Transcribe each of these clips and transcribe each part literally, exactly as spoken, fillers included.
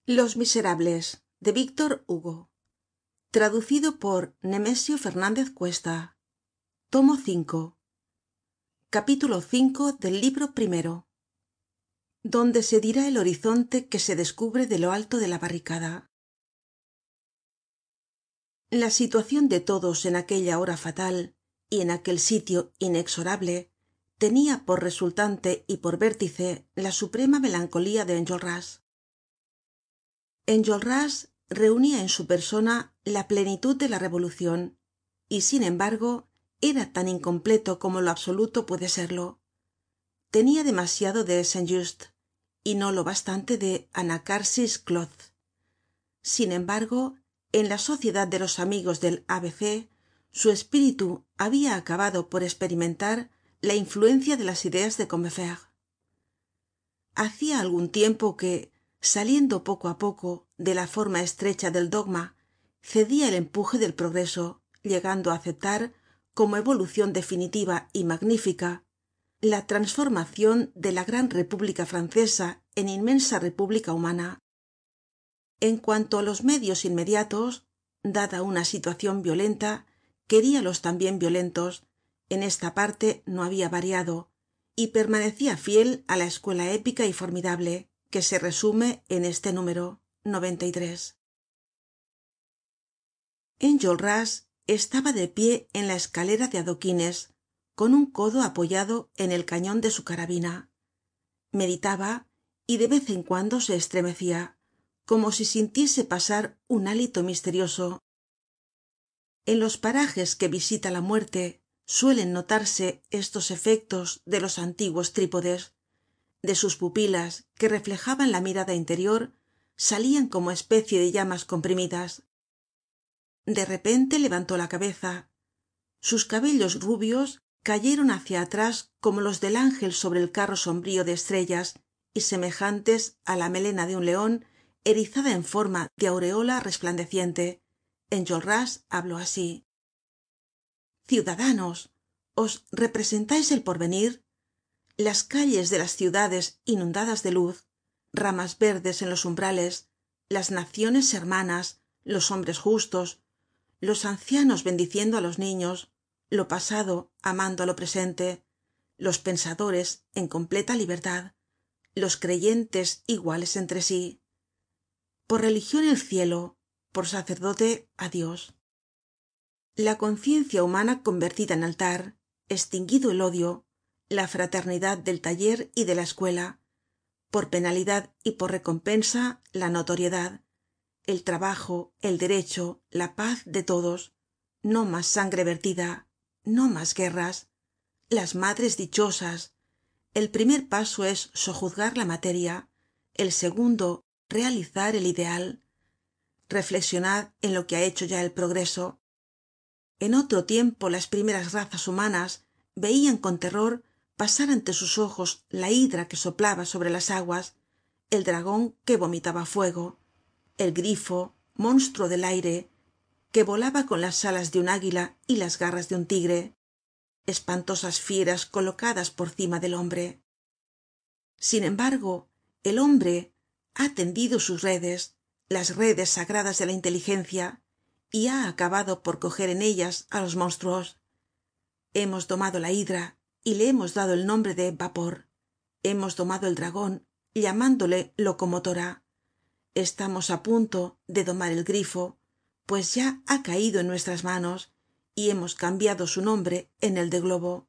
Los Miserables, de Víctor Hugo. Traducido por Nemesio Fernández Cuesta. Tomo cinco. Capítulo cinco del libro primero. Donde se dirá el horizonte que se descubre de lo alto de la barricada. La situación de todos en aquella hora fatal y en aquel sitio inexorable tenía por resultante y por vértice la suprema melancolía de Enjolras. Enjolras reunía en su persona la plenitud de la revolución y sin embargo era tan incompleto como lo absoluto puede serlo. Tenía demasiado de Saint-Just y no lo bastante de Anacarsis Cloth. Sin embargo, en la sociedad de los amigos del A B C, su espíritu había acabado por experimentar la influencia de las ideas de Combeferre. Hacía algún tiempo que, saliendo poco á poco de la forma estrecha del dogma, cedía el empuje del progreso, llegando á aceptar como evolución definitiva y magnífica la transformación de la gran república francesa en inmensa república humana. En cuanto á los medios inmediatos, dada una situación violenta, queríalos también violentos. En esta parte no había variado y permanecía fiel á la escuela épica y formidable que se resume en este número noventa y tres. Enjolras estaba de pie en la escalera de adoquines, con un codo apoyado en el cañon de su carabina. Meditaba y de vez en cuando se estremecía, como si sintiese pasar un hálito misterioso. En los parajes que visita la muerte suelen notarse estos efectos de los antiguos trípodes. De sus pupilas, que reflejaban la mirada interior, salían como especie de llamas comprimidas. De repente levantó la cabeza. Sus cabellos rubios cayeron hacia atrás como los del ángel sobre el carro sombrío de estrellas y semejantes á la melena de un león erizada en forma de aureola resplandeciente. Enjolras habló así: ciudadanos, ¿os representáis el porvenir? Las calles de las ciudades inundadas de luz, ramas verdes en los umbrales, las naciones hermanas, los hombres justos, los ancianos bendiciendo á los niños, lo pasado amando á lo presente, los pensadores en completa libertad, los creyentes iguales entre sí. Por religión el cielo, por sacerdote á Dios. La conciencia humana convertida en altar, extinguido el odio, la fraternidad del taller y de la escuela, por penalidad y por recompensa la notoriedad, el trabajo, el derecho, la paz de todos, no más sangre vertida, no más guerras, las madres dichosas. El primer paso es sojuzgar la materia, el segundo realizar el ideal. Reflexionad en lo que ha hecho ya el progreso. En otro tiempo las primeras razas humanas veían con terror pasar ante sus ojos la hidra que soplaba sobre las aguas, el dragón que vomitaba fuego, el grifo, monstruo del aire, que volaba con las alas de un águila y las garras de un tigre, espantosas fieras colocadas por cima del hombre. Sin embargo, el hombre ha tendido sus redes, las redes sagradas de la inteligencia, y ha acabado por coger en ellas á los monstruos. Hemos domado la hidra y le hemos dado el nombre de vapor. Hemos domado el dragón, llamándole locomotora. Estamos á punto de domar el grifo, pues ya ha caído en nuestras manos y hemos cambiado su nombre en el de globo.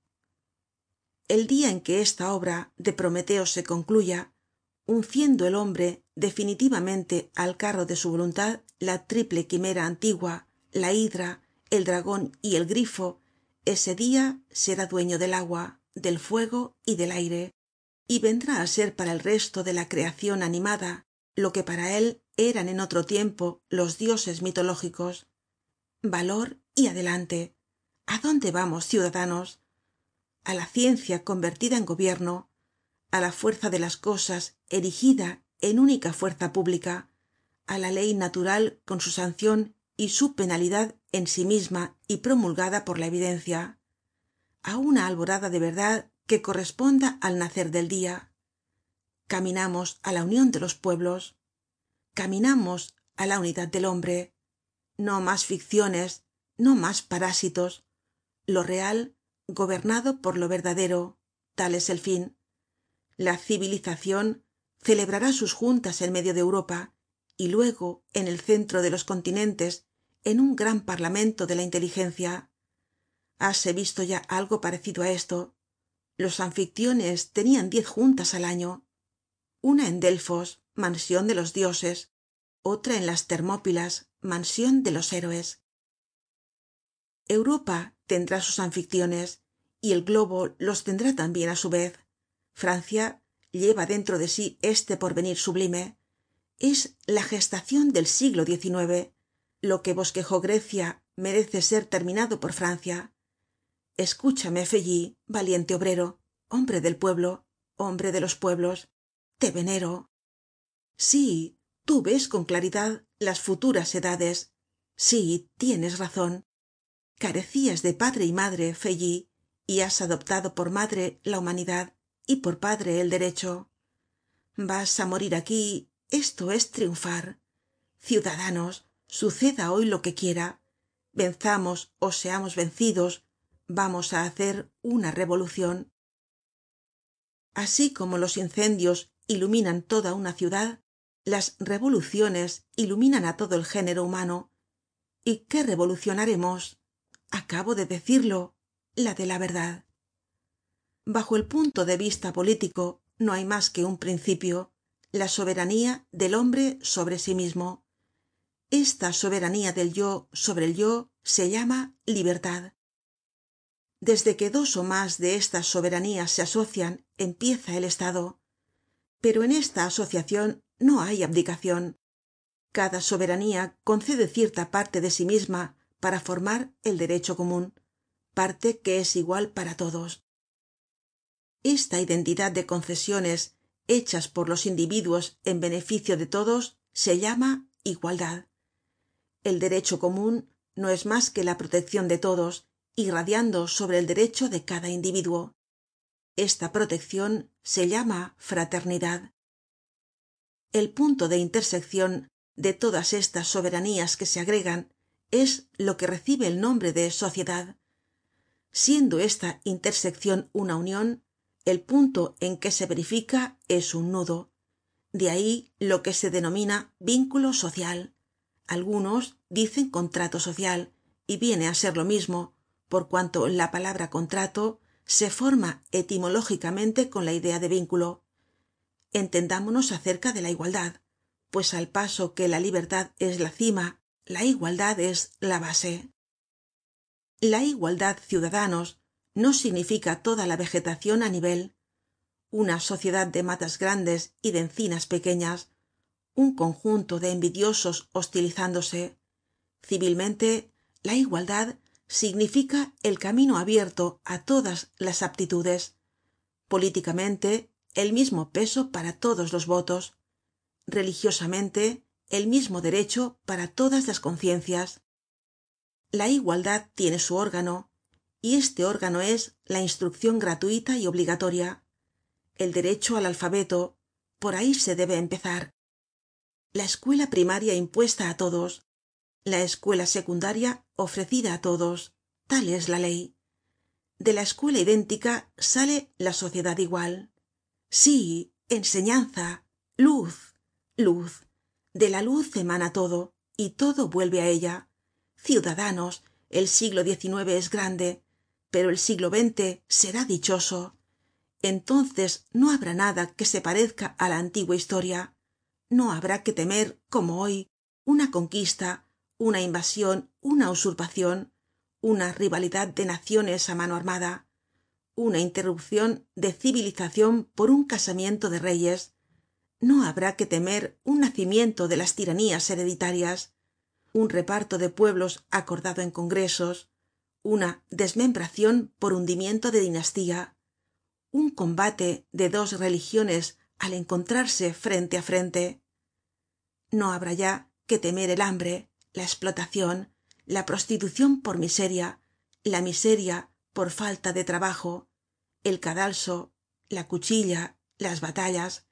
El día en que esta obra de Prometeo se concluya, unciendo el hombre definitivamente al carro de su voluntad la triple quimera antigua, la hidra, el dragón y el grifo, ese día será dueño del agua, del fuego y del aire, y vendrá á ser para el resto de la creacion animada lo que para él eran en otro tiempo los dioses mitológicos. Valor y adelante. ¿A dónde vamos, ciudadanos? A la ciencia convertida en gobierno, á la fuerza de las cosas erigida en única fuerza pública, á la ley natural con su sanción y su penalidad en sí misma y promulgada por la evidencia, á una alborada de verdad que corresponda al nacer del día. Caminamos á la unión de los pueblos. caminamos á la unidad del hombre. No más ficciones, no más parásitos. Lo real gobernado por lo verdadero, tal es el fin. La civilización celebrará sus juntas en medio de Europa y luego en el centro de los continentes, en un gran parlamento de la inteligencia. Hase visto ya algo parecido á esto. Los anfictiones tenian diez juntas al año, una en delfos, mansion de los dioses, otra en las termópilas, mansion de los héroes. Europa tendrá sus anfictiones y el globo los tendrá tambien á su vez. Francia lleva dentro de sí este porvenir sublime. Es la gestacion del siglo diecinueve. Lo que bosquejó Grecia merece ser terminado por Francia. Escúchame, Feuilly, valiente obrero, hombre del pueblo, hombre de los pueblos. Te venero. Sí, tú ves con claridad las futuras edades. Sí, tienes razon. Carecías de padre y madre, Feuilly, y has adoptado por madre la humanidad y por padre el derecho. Vas á morir aquí, esto es triunfar. Ciudadanos, suceda hoy lo que quiera, venzamos ó seamos vencidos, vamos á hacer una revolucion. Así como los incendios iluminan toda una ciudad, las revoluciones iluminan á todo el género humano. ¿Y qué revolucion haremos? Acabo de decirlo, la de la verdad. Bajo el punto de vista político no hay más que un principio, la soberanía del hombre sobre sí mismo. Esta soberanía del yo sobre el yo se llama libertad. Desde que dos ó más de estas soberanías se asocian, empieza el Estado. Pero en esta asociacion no hay abdicacion. Cada soberanía concede cierta parte de sí misma para formar el derecho común, parte que es igual para todos. Esta identidad de concesiones hechas por los individuos en beneficio de todos se llama igualdad. El derecho común no es más que la proteccion de todos, irradiando sobre el derecho de cada individuo. Esta proteccion se llama fraternidad. El punto de interseccion de todas estas soberanías que se agregan es lo que recibe el nombre de sociedad. Siendo esta interseccion una union, el punto en que se verifica es un nudo. De ahí lo que se denomina vínculo social. Algunos dicen contrato social, y viene á ser lo mismo, por cuanto la palabra contrato se forma etimológicamente con la idea de vínculo. Entendámonos acerca de la igualdad, pues al paso que la libertad es la cima, la igualdad es la base. La igualdad, ciudadanos, no significa toda la vegetacion á nivel, una sociedad de matas grandes y de encinas pequeñas, un conjunto de envidiosos hostilizándose. Civilmente, la igualdad significa el camino abierto á todas las aptitudes. Políticamente, el mismo peso para todos los votos. Religiosamente, el mismo derecho para todas las conciencias. La igualdad tiene su órgano, y este órgano es la instruccion gratuita y obligatoria. El derecho al alfabeto, por ahí se debe empezar. La escuela primaria impuesta á todos, la escuela secundaria ofrecida á todos, tal es la ley. De la escuela idéntica sale la sociedad igual. Sí, enseñanza, luz, luz. De la luz emana todo, y todo vuelve á ella. Ciudadanos, el siglo diecinueve es grande, pero el siglo veinte será dichoso. Entonces no habrá nada que se parezca á la antigua historia. No habrá que temer, como hoy, una conquista, una invasión, una usurpacion, una rivalidad de naciones á mano armada, una interrupcion de civilizacion por un casamiento de reyes. No habrá que temer un nacimiento de las tiranías hereditarias, un reparto de pueblos acordado en congresos, una desmembracion por hundimiento de dinastía, un combate de dos religiones al encontrarse frente á frente. No habrá ya que temer el hambre, la explotacion, la prostitucion por miseria, la miseria por falta de trabajo, el cadalso, la cuchilla, las batallas,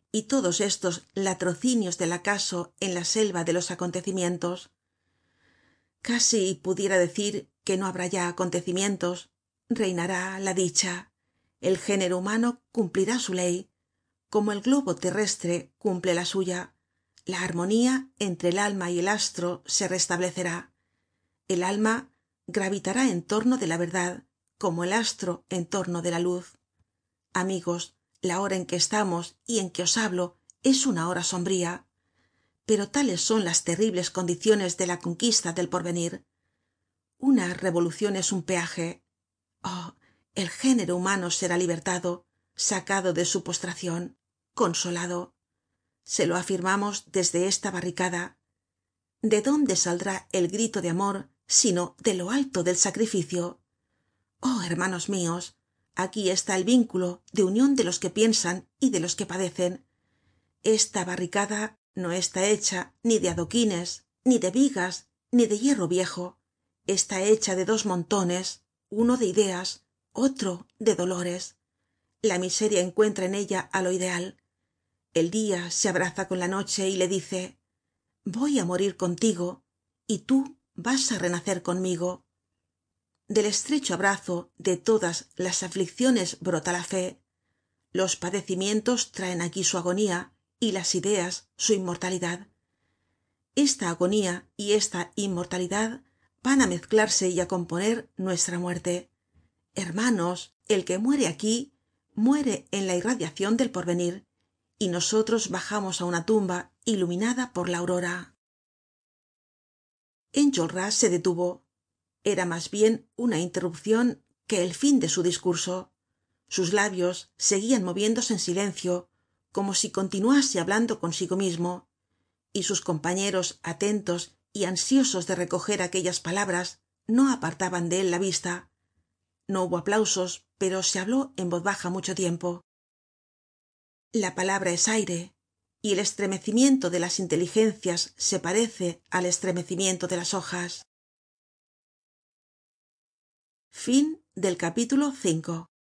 y todos estos latrocinios del acaso en la selva de los acontecimientos. Casi pudiera decir que no habrá ya acontecimientos, reinará la dicha, el género humano cumplirá su ley, como el globo terrestre cumple la suya, la armonía entre el alma y el astro se restablecerá, el alma gravitará en torno de la verdad, como el astro en torno de la luz. Amigos, la hora en que estamos y en que os hablo es una hora sombría, pero tales son las terribles condiciones de la conquista del porvenir. Una revolucion es un peaje. Oh, el género humano será libertado, sacado de su postracion, consolado. Se lo afirmamos desde esta barricada. ¿De dónde saldrá el grito de amor sino de lo alto del sacrificio? Oh, hermanos míos, aquí está el vínculo de union de los que piensan y de los que padecen. Esta barricada no está hecha ni de adoquines, ni de vigas, ni de hierro viejo. Está hecha de dos montones, uno de ideas, otro de dolores. La miseria encuentra en ella á lo ideal. El día se abraza con la noche y le dice: voy á morir contigo y tú vas á renacer conmigo. Del estrecho abrazo de todas las aflicciones brota la fe. Los padecimientos traen aquí su agonía y las ideas su inmortalidad. Esta agonía y esta inmortalidad van á mezclarse y á componer nuestra muerte. Hermanos, el que muere aquí muere en la irradiacion del porvenir, y nosotros bajamos á una tumba iluminada por la aurora. Enjolras se detuvo. Era más bien una interrupcion que el fin de su discurso. Sus labios seguían moviéndose en silencio, como si continuase hablando consigo mismo, y sus compañeros, atentos y ansiosos de recoger aquellas palabras, no apartaban de él la vista. No hubo aplausos, pero se habló en voz baja mucho tiempo. La palabra es aire, y el estremecimiento de las inteligencias se parece al estremecimiento de las hojas. Fin del capítulo cinco.